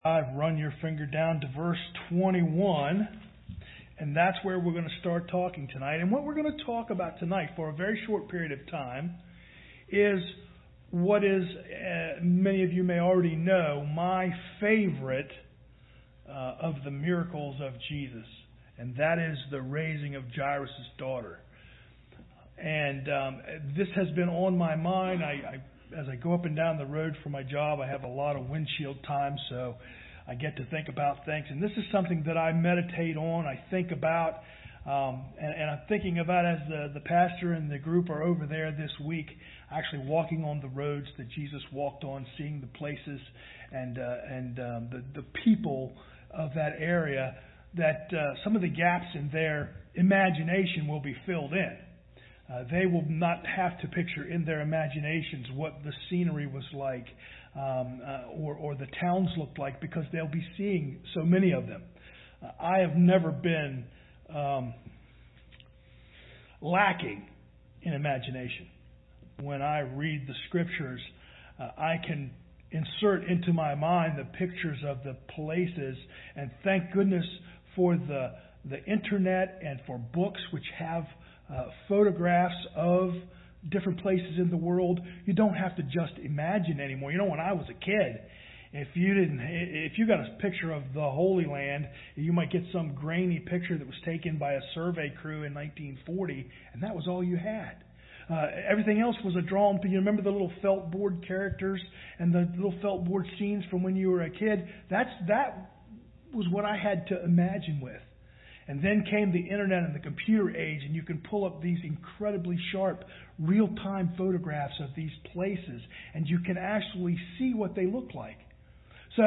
Run your finger down to verse 21, and that's where we're going to start talking tonight. And what we're going to talk about tonight for a very short period of time is what is, many of you may already know, my favorite of the miracles of Jesus, and that is the raising of Jairus' daughter. And this has been on my mind. As I go up and down the road for my job, I have a lot of windshield time, so I get to think about things. And this is something that I meditate on, I think about, and I'm thinking about as the pastor and the group are over there this week, actually walking on the roads that Jesus walked on, seeing the places and the people of that area, that some of the gaps in their imagination will be filled in. They will not have to picture in their imaginations what the scenery was like or the towns looked like, because they'll be seeing so many of them. I have never been lacking in imagination. When I read the scriptures, I can insert into my mind the pictures of the places, and thank goodness for the internet and for books which have photographs of different places in the world. You don't have to just imagine anymore. You know, when I was a kid, if you got a picture of the Holy Land, you might get some grainy picture that was taken by a survey crew in 1940, and that was all you had. Everything else was a drawn. You remember the little felt board characters and the little felt board scenes from when you were a kid? That was what I had to imagine with. And then came the internet and the computer age, and you can pull up these incredibly sharp, real-time photographs of these places, and you can actually see what they look like. So,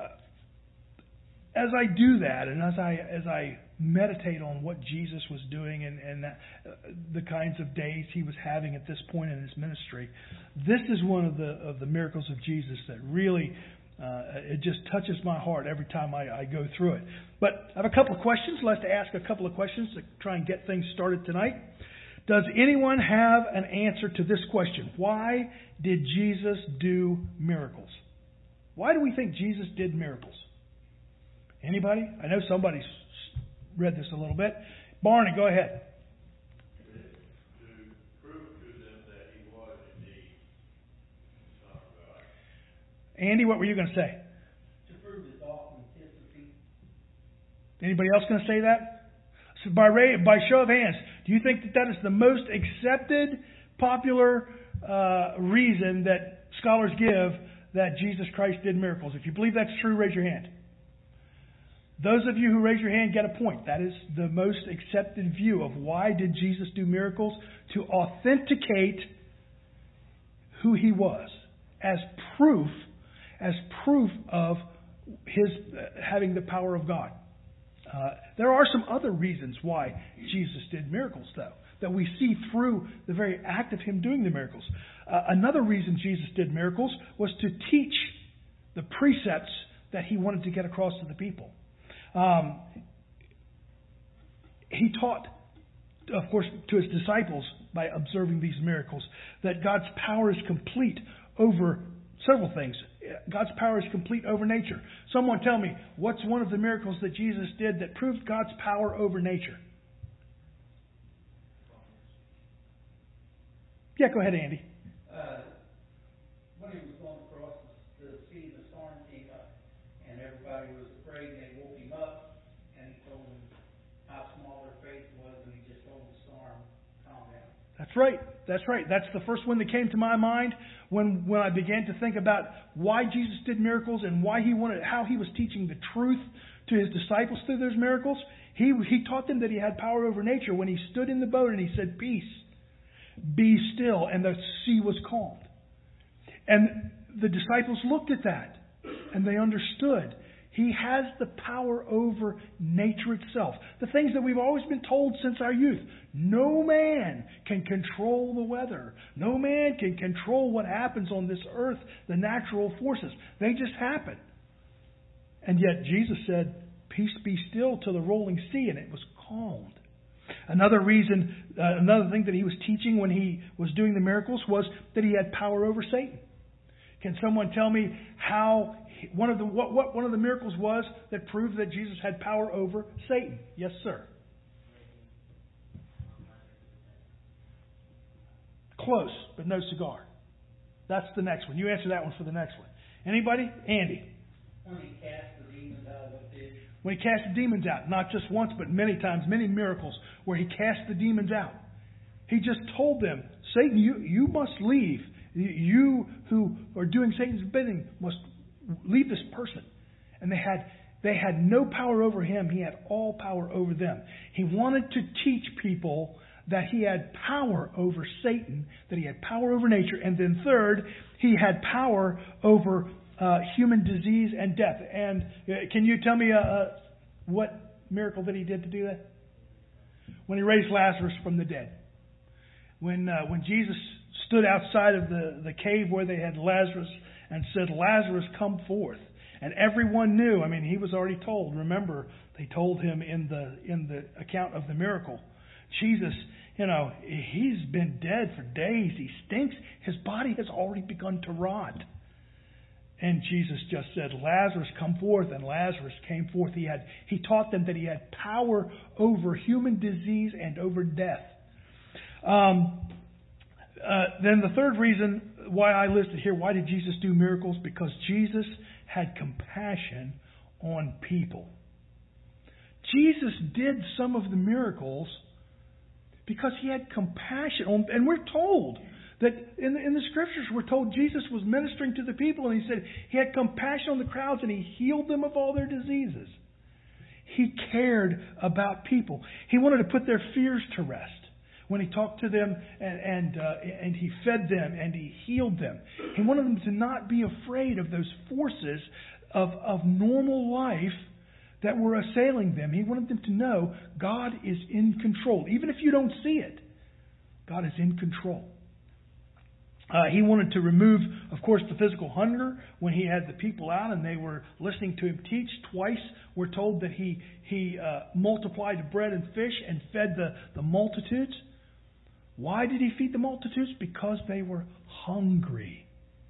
as I do that, and as I meditate on what Jesus was doing and the kinds of days he was having at this point in his ministry, this is one of the miracles of Jesus that really it just touches my heart every time I go through it. But I have a couple of questions. Let's ask a couple of questions to try and get things started tonight. Does anyone have an answer to this question? Why did Jesus do miracles? Why do we think Jesus did miracles? Anybody? I know somebody's read this a little bit. Barney, go ahead. Andy, what were you going to say? To prove his authenticity. Anybody else going to say that? So by show of hands, do you think that is the most accepted, popular reason that scholars give that Jesus Christ did miracles? If you believe that's true, raise your hand. Those of you who raise your hand get a point. That is the most accepted view of why did Jesus do miracles? To authenticate who he was as proof of his having the power of God. There are some other reasons why Jesus did miracles, though, that we see through the very act of him doing the miracles. Another reason Jesus did miracles was to teach the precepts that he wanted to get across to the people. He taught, of course, to his disciples by observing these miracles that God's power is complete over several things. God's power is complete over nature. Someone tell me, what's one of the miracles that Jesus did that proved God's power over nature? Yeah, go ahead, Andy. When he was going across the sea, the storm came up, and everybody was afraid, and they woke him up, and he told them how small their faith was, and he just told the storm, calm down. That's right. That's right. That's the first one that came to my mind when I began to think about why Jesus did miracles and how he was teaching the truth to his disciples through those miracles. He taught them that he had power over nature when he stood in the boat and he said, "Peace, be still," and the sea was calmed. And the disciples looked at that and they understood. He has the power over nature itself. The things that we've always been told since our youth. No man can control the weather. No man can control what happens on this earth, the natural forces. They just happen. And yet Jesus said, "Peace, be still," to the rolling sea, and it was calmed. Another thing that he was teaching when he was doing the miracles was that he had power over Satan. Can someone tell me how what one of the miracles was that proved that Jesus had power over Satan? Yes, sir. Close, but no cigar. That's the next one. You answer that one for the next one. Anybody? Andy. When he cast the demons out of the fish. When he cast the demons out, not just once, but many times, many miracles where he cast the demons out. He just told them, Satan, you must leave. You who are doing Satan's bidding must leave this person. And they had no power over him. He had all power over them. He wanted to teach people that he had power over Satan, that he had power over nature, and then third, he had power over human disease and death. And can you tell me what miracle that he did to do that? When he raised Lazarus from the dead. When Jesus stood outside of the cave where they had Lazarus and said, Lazarus, come forth. And everyone knew. I mean, he was already told. Remember, they told him in the account of the miracle. Jesus, he's been dead for days. He stinks. His body has already begun to rot. And Jesus just said, Lazarus, come forth. And Lazarus came forth. He taught them that he had power over human disease and over death. Then the third reason why I listed here, why did Jesus do miracles? Because Jesus had compassion on people. Jesus did some of the miracles because he had compassion on, and we're told that in the scriptures we're told Jesus was ministering to the people, and he said he had compassion on the crowds and he healed them of all their diseases. He cared about people. He wanted to put their fears to rest. When he talked to them and he fed them and he healed them. He wanted them to not be afraid of those forces of normal life that were assailing them. He wanted them to know God is in control. Even if you don't see it, God is in control. He wanted to remove, of course, the physical hunger when he had the people out and they were listening to him teach. Twice we're told that he multiplied bread and fish and fed the multitudes. Why did he feed the multitudes? Because they were hungry.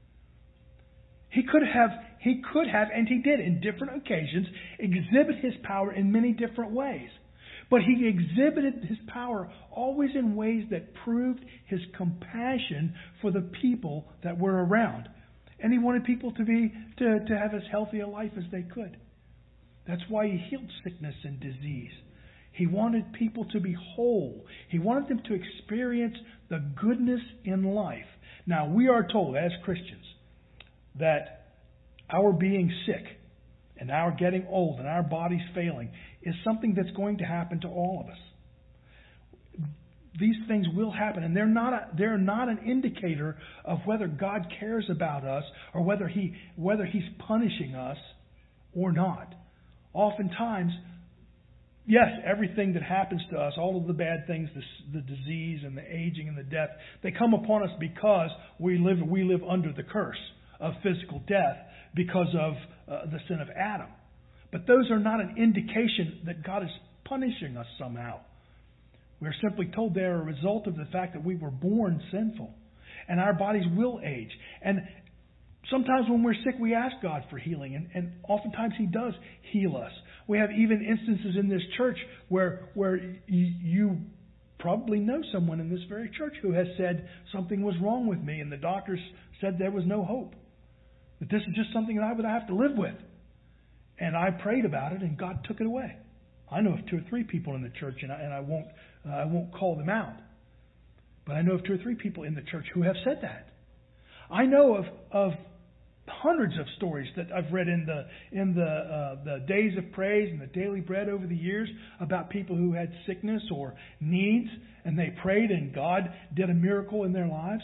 He could have, and he did in different occasions, exhibit his power in many different ways. But he exhibited his power always in ways that proved his compassion for the people that were around. And he wanted people to have as healthy a life as they could. That's why he healed sickness and disease. He wanted people to be whole. He wanted them to experience the goodness in life. Now, we are told as Christians that our being sick and our getting old and our bodies failing is something that's going to happen to all of us. These things will happen, and they're not an indicator of whether God cares about us or whether He's punishing us or not. Oftentimes, yes, everything that happens to us, all of the bad things, the disease and the aging and the death, they come upon us because we live under the curse of physical death because of the sin of Adam. But those are not an indication that God is punishing us somehow. We're simply told they are a result of the fact that we were born sinful. And our bodies will age. And sometimes when we're sick, we ask God for healing. And oftentimes He does heal us. We have even instances in this church where you probably know someone in this very church who has said something was wrong with me. And the doctors said there was no hope. That this is just something that I would have to live with. And I prayed about it and God took it away. I know of 2 or 3 people in the church, and I won't call them out. But I know of 2 or 3 people in the church who have said that. I know of hundreds of stories that I've read in the Days of Praise and the Daily Bread over the years about people who had sickness or needs, and they prayed and God did a miracle in their lives.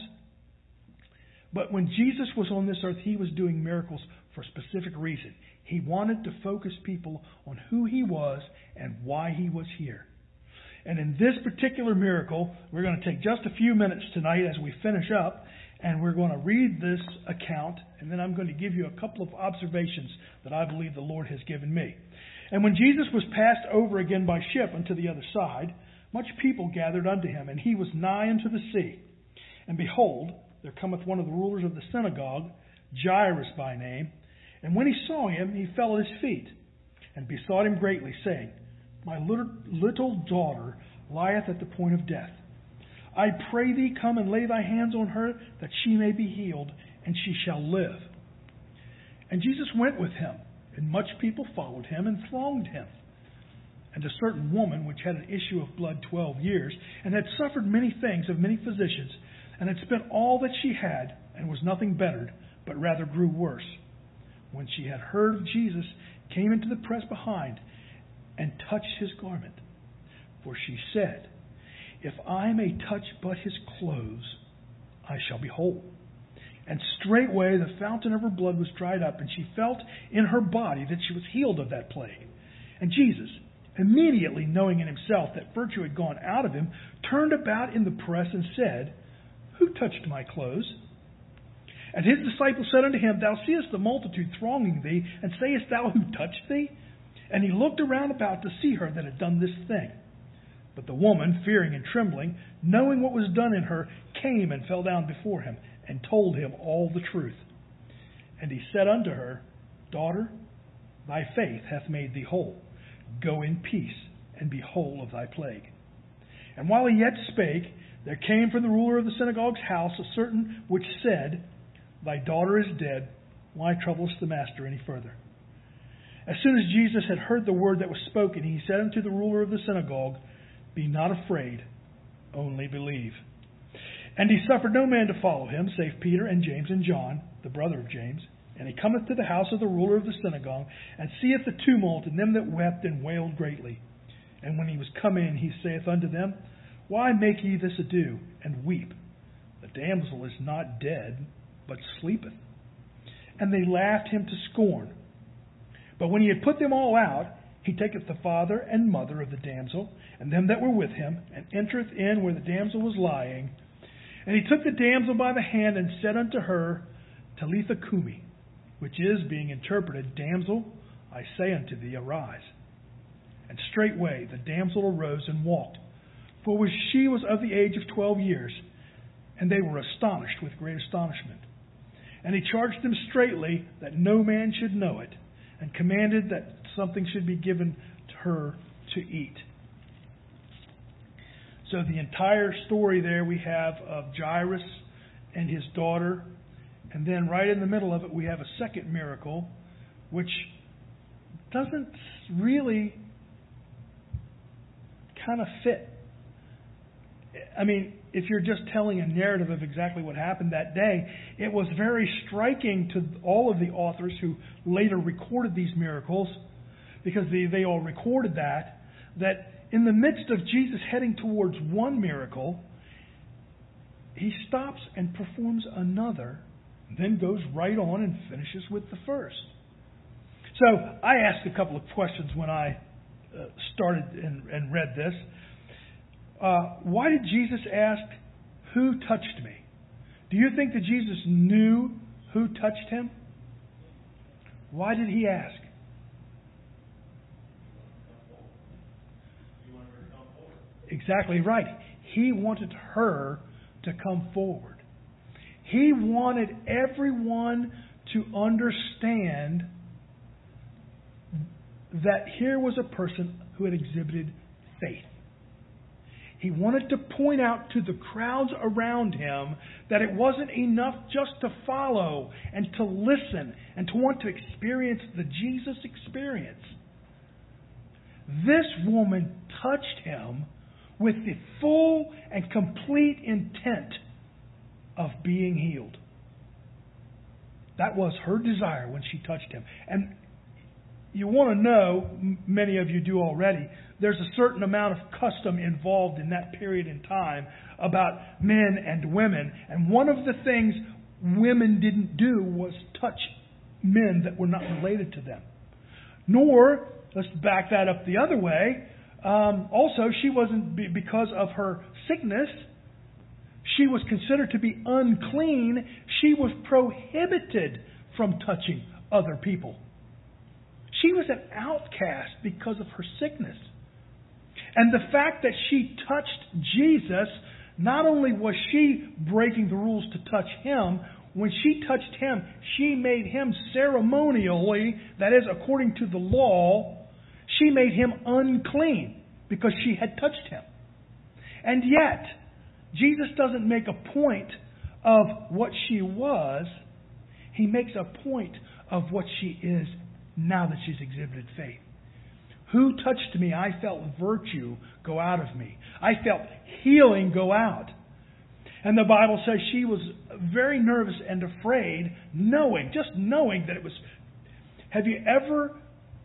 But when Jesus was on this earth, He was doing miracles for a specific reason. He wanted to focus people on who He was and why He was here. And in this particular miracle, we're going to take just a few minutes tonight as we finish up, and we're going to read this account, and then I'm going to give you a couple of observations that I believe the Lord has given me. And when Jesus was passed over again by ship unto the other side, much people gathered unto Him, and He was nigh unto the sea. And behold, there cometh one of the rulers of the synagogue, Jairus by name. And when he saw him, he fell at his feet and besought him greatly, saying, My little daughter lieth at the point of death. I pray thee, come and lay thy hands on her, that she may be healed, and she shall live. And Jesus went with him, and much people followed him and thronged him. And a certain woman, which had an issue of blood 12 years, and had suffered many things of many physicians, and had spent all that she had, and was nothing bettered, but rather grew worse, when she had heard of Jesus, came into the press behind, and touched his garment. For she said, If I may touch but his clothes, I shall be whole. And straightway the fountain of her blood was dried up, and she felt in her body that she was healed of that plague. And Jesus, immediately knowing in himself that virtue had gone out of him, turned about in the press and said, Who touched my clothes? And his disciples said unto him, Thou seest the multitude thronging thee, and sayest thou, Who touched thee? And he looked around about to see her that had done this thing. But the woman, fearing and trembling, knowing what was done in her, came and fell down before him, and told him all the truth. And he said unto her, Daughter, thy faith hath made thee whole. Go in peace, and be whole of thy plague. And while he yet spake, there came from the ruler of the synagogue's house a certain which said, Thy daughter is dead. Why troublest the master any further? As soon as Jesus had heard the word that was spoken, he said unto the ruler of the synagogue, Be not afraid, only believe. And he suffered no man to follow him, save Peter and James and John, the brother of James. And he cometh to the house of the ruler of the synagogue, and seeth the tumult, and them that wept and wailed greatly. And when he was come in, he saith unto them, Why make ye this ado, and weep? The damsel is not dead, but sleepeth. And they laughed him to scorn. But when he had put them all out, he taketh the father and mother of the damsel, and them that were with him, and entereth in where the damsel was lying. And he took the damsel by the hand, and said unto her, Talitha cumi, which is, being interpreted, Damsel, I say unto thee, arise. And straightway the damsel arose and walked, for she was of the age of 12 years. And they were astonished with great astonishment. And he charged them straitly that no man should know it, and commanded that something should be given to her to eat. So the entire story there we have of Jairus and his daughter. And then right in the middle of it we have a second miracle, which doesn't really kind of fit. I mean, if you're just telling a narrative of exactly what happened that day, it was very striking to all of the authors who later recorded these miracles, because they all recorded that in the midst of Jesus heading towards one miracle, he stops and performs another, then goes right on and finishes with the first. So I asked a couple of questions when I started and read this. Why did Jesus ask, Who touched me? Do you think that Jesus knew who touched him? Why did he ask? Exactly right. He wanted her to come forward. He wanted everyone to understand that here was a person who had exhibited faith. He wanted to point out to the crowds around him that it wasn't enough just to follow and to listen and to want to experience the Jesus experience. This woman touched him with the full and complete intent of being healed. That was her desire when she touched him. And you want to know, many of you do already, there's a certain amount of custom involved in that period in time about men and women. And one of the things women didn't do was touch men that were not related to them. Nor, let's back that up the other way, also she wasn't, because of her sickness, she was considered to be unclean. She was prohibited from touching other people. She was an outcast because of her sickness. And the fact that she touched Jesus, not only was she breaking the rules to touch him, when she touched him, she made him ceremonially, that is, according to the law, she made him unclean because she had touched him. And yet, Jesus doesn't make a point of what she was. He makes a point of what she is now that she's exhibited faith. Who touched me? I felt virtue go out of me. I felt healing go out. And the Bible says she was very nervous and afraid, just knowing that it was. Have you ever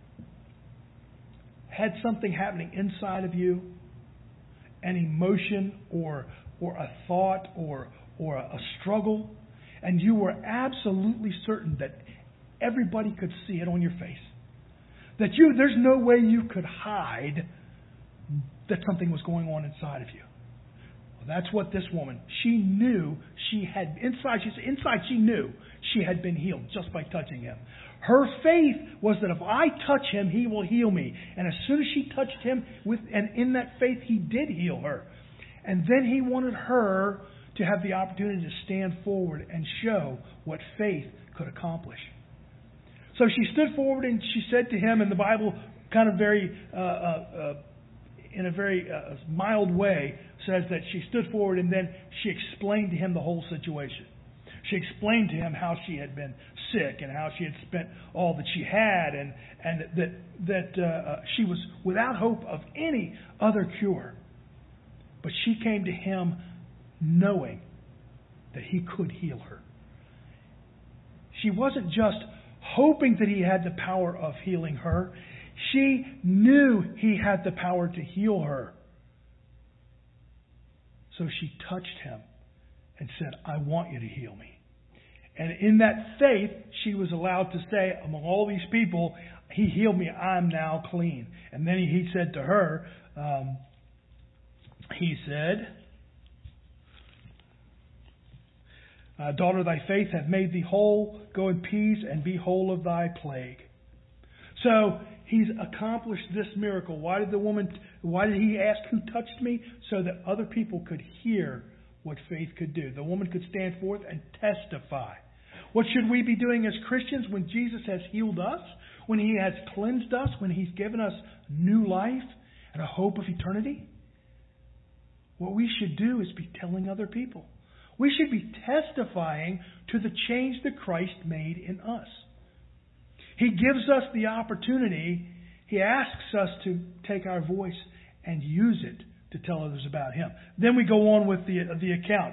had something happening inside of you? An emotion or a thought or a struggle, and you were absolutely certain that everybody could see it on your face. That there's no way you could hide that something was going on inside of you. Well, that's what this woman, she knew she had, inside she knew she had been healed just by touching him. Her faith was that if I touch him, he will heal me. And as soon as she touched him, and in that faith, he did heal her. And then he wanted her to have the opportunity to stand forward and show what faith could accomplish. So she stood forward and she said to him, in the Bible, kind of very, in a very mild way, says that she stood forward and then she explained to him the whole situation. She explained to him how she had been sick and how she had spent all that she had, and that she was without hope of any other cure. But she came to him knowing that he could heal her. She wasn't just hoping that he had the power of healing her. She knew he had the power to heal her. So she touched him and said, I want you to heal me. And in that faith, she was allowed to say, among all these people, he healed me, I'm now clean. And then he said to her, daughter, thy faith hath made thee whole. Go in peace and be whole of thy plague. So he's accomplished this miracle. Why did he ask who touched me? So that other people could hear what faith could do. The woman could stand forth and testify. What should we be doing as Christians when Jesus has healed us? When he has cleansed us? When he's given us new life and a hope of eternity? What we should do is be telling other people. We should be testifying to the change that Christ made in us. He gives us the opportunity. He asks us to take our voice and use it to tell others about him. Then we go on with the account.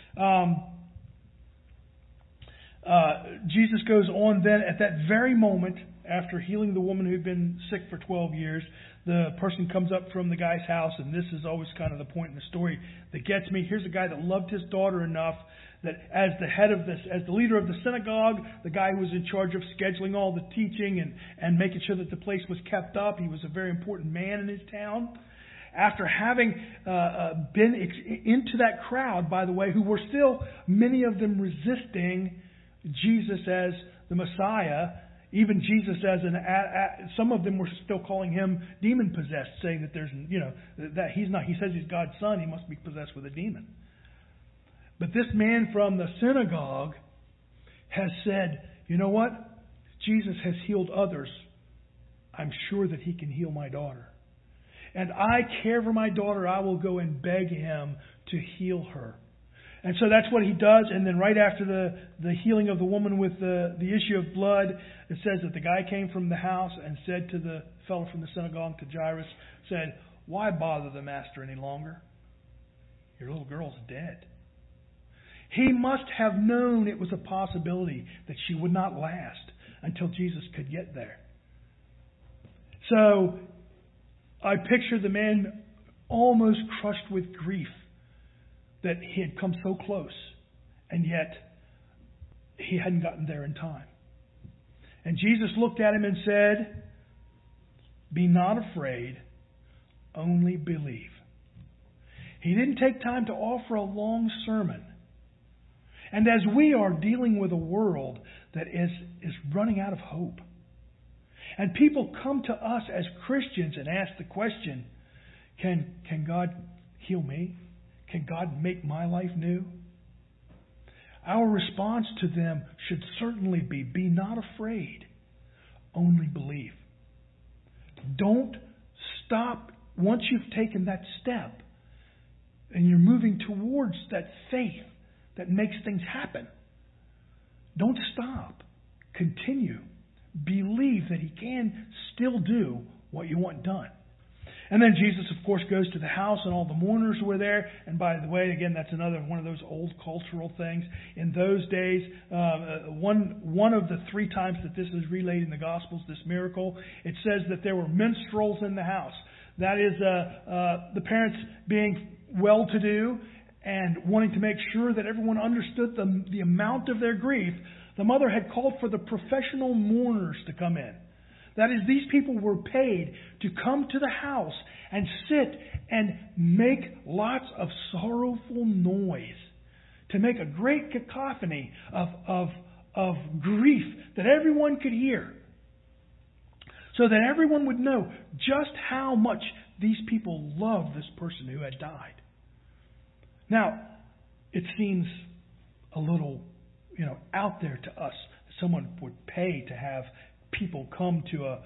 Jesus goes on then at that very moment, after healing the woman who'd been sick for 12 years, the person comes up from the guy's house, and this is always kind of the point in the story that gets me. Here's a guy that loved his daughter enough that as the leader of the synagogue, the guy who was in charge of scheduling all the teaching and making sure that the place was kept up, he was a very important man in his town. After having been into that crowd, by the way, who were still, many of them resisting Jesus as the Messiah, even Jesus as some of them were still calling him demon possessed, saying that that he's not. He says he's God's son. He must be possessed with a demon. But this man from the synagogue has said, you know what? Jesus has healed others. I'm sure that he can heal my daughter. And I care for my daughter. I will go and beg him to heal her. And so that's what he does. And then right after the healing of the woman with the issue of blood, it says that the guy came from the house and said to the fellow from the synagogue, to Jairus, said, why bother the master any longer? Your little girl's dead. He must have known it was a possibility that she would not last until Jesus could get there. So I picture the man almost crushed with grief that he had come so close, and yet he hadn't gotten there in time. And Jesus looked at him and said, be not afraid, only believe. He didn't take time to offer a long sermon. And as we are dealing with a world that is running out of hope, and people come to us as Christians and ask the question, can God heal me? Can God make my life new? our response to them should certainly be not afraid, only believe. Don't stop once you've taken that step and you're moving towards that faith that makes things happen. Don't stop. Continue. Believe that He can still do what you want done. And then Jesus, of course, goes to the house, and all the mourners were there. And by the way, again, that's another one of those old cultural things. In those days, one of the 3 times that this is relayed in the Gospels, this miracle, it says that there were minstrels in the house. That is the parents being well-to-do and wanting to make sure that everyone understood the amount of their grief. The mother had called for the professional mourners to come in. That is, these people were paid to come to the house and sit and make lots of sorrowful noise, to make a great cacophony of grief that everyone could hear, so that everyone would know just how much these people loved this person who had died. Now, it seems a little, out there to us. Someone would pay to have people come to a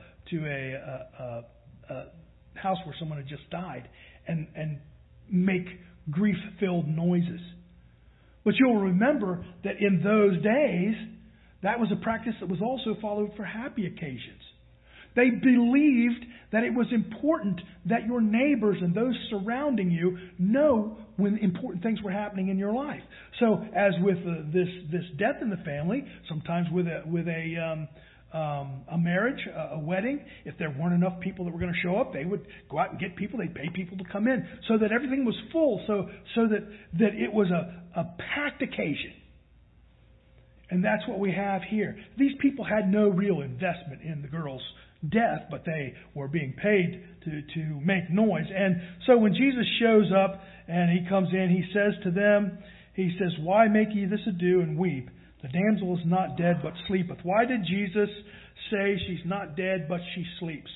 house where someone had just died and make grief-filled noises. But you'll remember that in those days, that was a practice that was also followed for happy occasions. They believed that it was important that your neighbors and those surrounding you know when important things were happening in your life. So, as with this death in the family, sometimes with a marriage, a wedding, if there weren't enough people that were going to show up, they would go out and get people. They'd pay people to come in so that everything was full, so that it was a packed occasion. And that's what we have here. These people had no real investment in the girl's death, but they were being paid to make noise. And so when Jesus shows up and He comes in, He says to them, He says, "Why make ye this ado and weep? The damsel is not dead, but sleepeth." Why did Jesus say she's not dead, but she sleeps?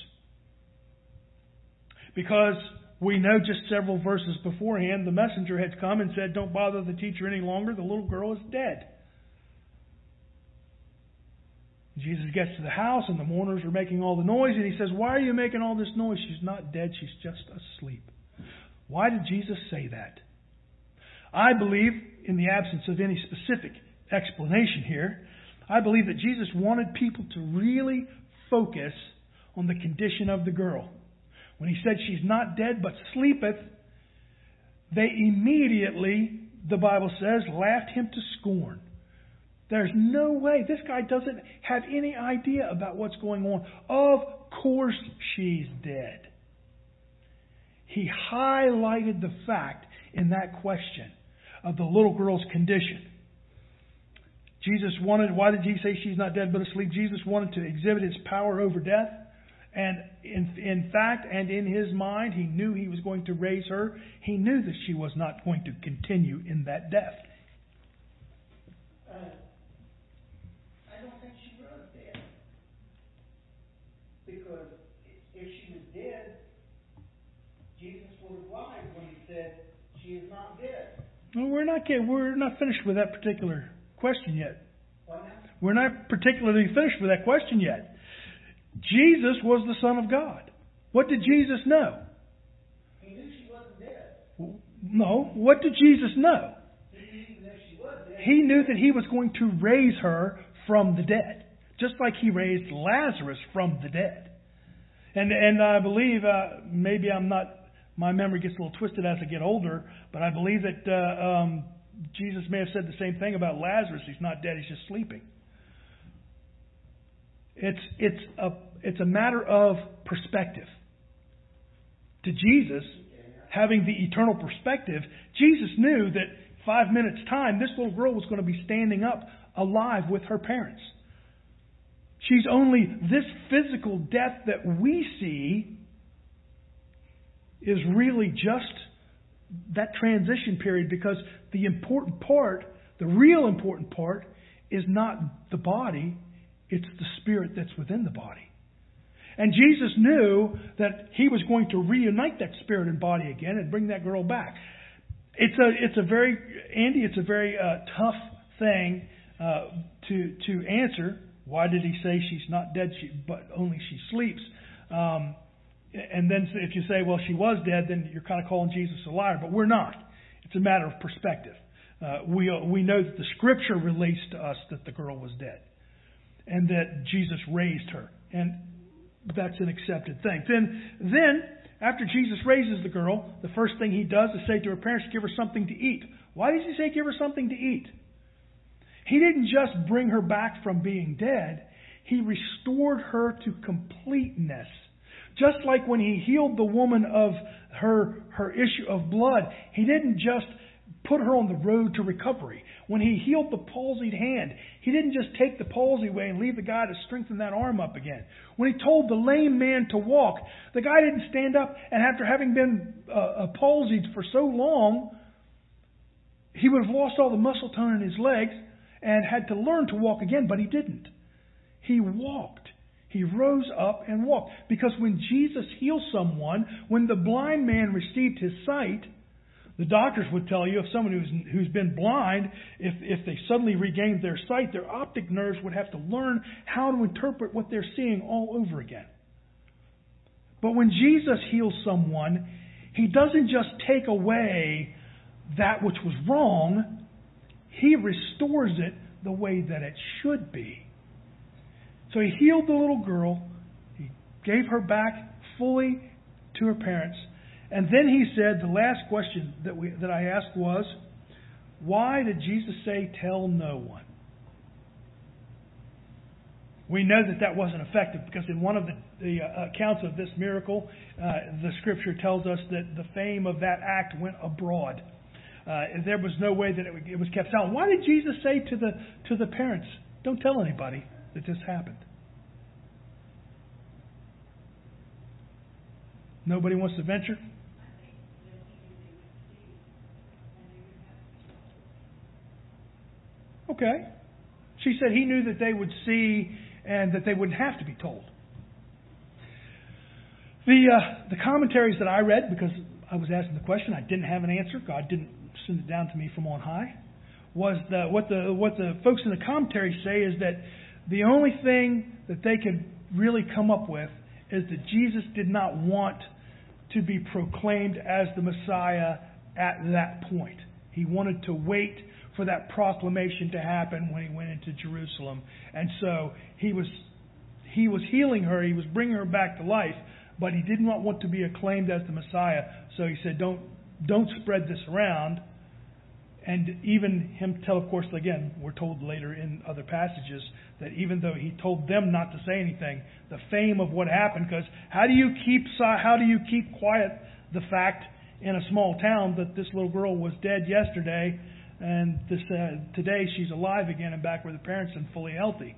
Because we know just several verses beforehand, the messenger had come and said, "Don't bother the teacher any longer. The little girl is dead." Jesus gets to the house and the mourners are making all the noise, and He says, "Why are you making all this noise? She's not dead. She's just asleep." Why did Jesus say that? I believe, in the absence of any specific explanation here, I believe that Jesus wanted people to really focus on the condition of the girl. When He said she's not dead but sleepeth, they immediately, the Bible says, laughed Him to scorn. There's no way. This guy doesn't have any idea about what's going on. Of course she's dead. He highlighted the fact in that question of the little girl's condition. Why did He say she's not dead but asleep? Jesus wanted to exhibit His power over death. And in fact, and in His mind, He knew He was going to raise her. He knew that she was not going to continue in that death. I don't think she was dead. Because if she was dead, Jesus would have lied when He said she is not dead. Well, we're not finished with that particular question yet. Why not? We're not particularly finished with that question yet. Jesus was the Son of God. What did Jesus know? He knew she wasn't dead. No. What did Jesus know? He knew that she was dead. He knew that He was going to raise her from the dead, just like He raised Lazarus from the dead. And I believe, maybe my memory gets a little twisted as I get older, but I believe that Jesus may have said the same thing about Lazarus. He's not dead, he's just sleeping. It's a matter of perspective. To Jesus, having the eternal perspective, Jesus knew that 5 minutes' time, this little girl was going to be standing up alive with her parents. She's only this physical death that we see is really just that transition period, because the important part, the real important part, is not the body, it's the spirit that's within the body. And Jesus knew that He was going to reunite that spirit and body again and bring that girl back. It's a very tough thing to answer. Why did he say she's not dead, but only she sleeps? And then if you say, well, she was dead, then you're kind of calling Jesus a liar. But we're not. It's a matter of perspective. We know that the Scripture relates to us that the girl was dead and that Jesus raised her. And that's an accepted thing. Then after Jesus raises the girl, the first thing he does is say to her parents, give her something to eat. Why does he say give her something to eat? He didn't just bring her back from being dead. He restored her to completeness. Just like when he healed the woman of her issue of blood, he didn't just put her on the road to recovery. When he healed the palsied hand, he didn't just take the palsy away and leave the guy to strengthen that arm up again. When he told the lame man to walk, the guy didn't stand up, and after having been palsied for so long, he would have lost all the muscle tone in his legs and had to learn to walk again, but he didn't. He walked. He rose up and walked. Because when Jesus heals someone, when the blind man received his sight, the doctors would tell you if someone who's been blind, if they suddenly regained their sight, their optic nerves would have to learn how to interpret what they're seeing all over again. But when Jesus heals someone, he doesn't just take away that which was wrong, he restores it the way that it should be. So he healed the little girl, he gave her back fully to her parents, and then he said, the last question that I asked was, why did Jesus say, tell no one? We know that wasn't effective because in one of the accounts of this miracle, the Scripture tells us that the fame of that act went abroad. There was no way that it was kept silent. Why did Jesus say to the parents, don't tell anybody that this happened? Nobody wants to venture? Okay. She said he knew that they would see and that they wouldn't have to be told. The commentaries that I read, because I was asking the question, I didn't have an answer. God didn't send it down to me from on high. Was what the folks in the commentaries say is that the only thing that they could really come up with is that Jesus did not want to be proclaimed as the Messiah at that point. He wanted to wait for that proclamation to happen when he went into Jerusalem. And so he was healing her, he was bringing her back to life, but he did not want to be acclaimed as the Messiah. So he said, don't spread this around. And even him tell, of course, again, we're told later in other passages that even though he told them not to say anything, the fame of what happened, because how do you keep quiet the fact in a small town that this little girl was dead yesterday and today she's alive again and back with her parents and fully healthy?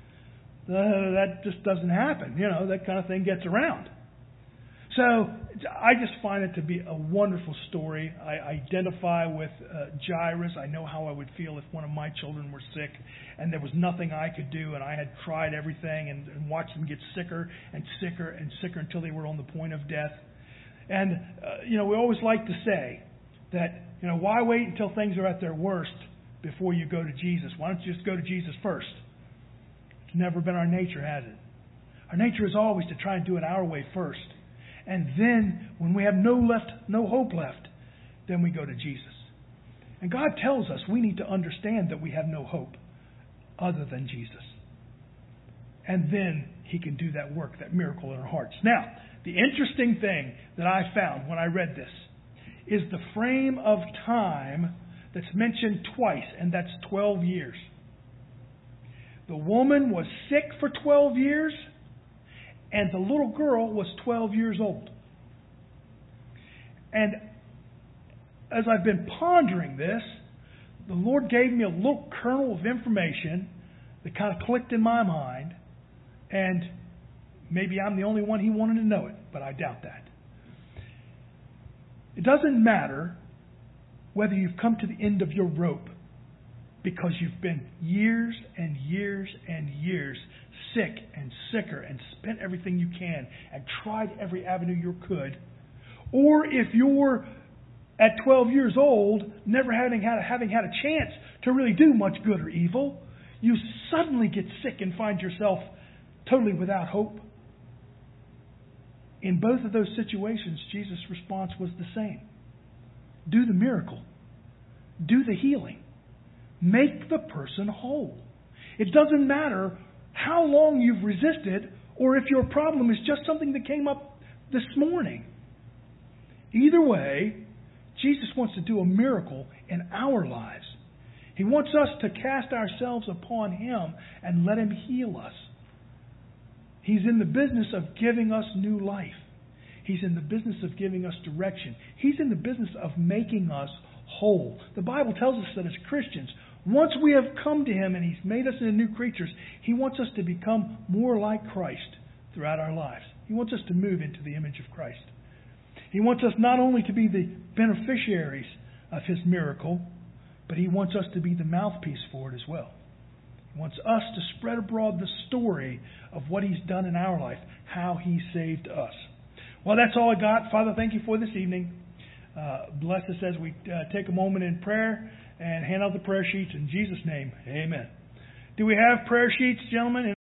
That just doesn't happen. That kind of thing gets around. So I just find it to be a wonderful story. I identify with Jairus. I know how I would feel if one of my children were sick and there was nothing I could do and I had tried everything and watched them get sicker and sicker and sicker until they were on the point of death. And, we always like to say that, why wait until things are at their worst before you go to Jesus? Why don't you just go to Jesus first? It's never been our nature, has it? Our nature is always to try and do it our way first. And then, when we have no hope left, then we go to Jesus. And God tells us we need to understand that we have no hope other than Jesus. And then He can do that work, that miracle in our hearts. Now, the interesting thing that I found when I read this is the frame of time that's mentioned twice, and that's 12 years. The woman was sick for 12 years, and the little girl was 12 years old. And as I've been pondering this, the Lord gave me a little kernel of information that kind of clicked in my mind. And maybe I'm the only one He wanted to know it, but I doubt that. It doesn't matter whether you've come to the end of your rope because you've been years and years and years sick and sicker and spent everything you can and tried every avenue you could, or if you're at 12 years old, never having had a chance to really do much good or evil. You suddenly get sick and find yourself totally without hope. In both of those situations, Jesus' response was the same. Do the miracle. Do the healing. Make the person whole. It doesn't matter how long you've resisted or if your problem is just something that came up this morning. Either way, Jesus wants to do a miracle in our lives. He wants us to cast ourselves upon Him and let Him heal us. He's in the business of giving us new life. He's in the business of giving us direction. He's in the business of making us whole. The Bible tells us that as Christians, once we have come to Him and He's made us into new creatures, He wants us to become more like Christ throughout our lives. He wants us to move into the image of Christ. He wants us not only to be the beneficiaries of His miracle, but He wants us to be the mouthpiece for it as well. He wants us to spread abroad the story of what He's done in our life, how He saved us. Well, that's all I got. Father, thank you for this evening. Bless us as we take a moment in prayer and hand out the prayer sheets in Jesus' name. Amen. Do we have prayer sheets, gentlemen?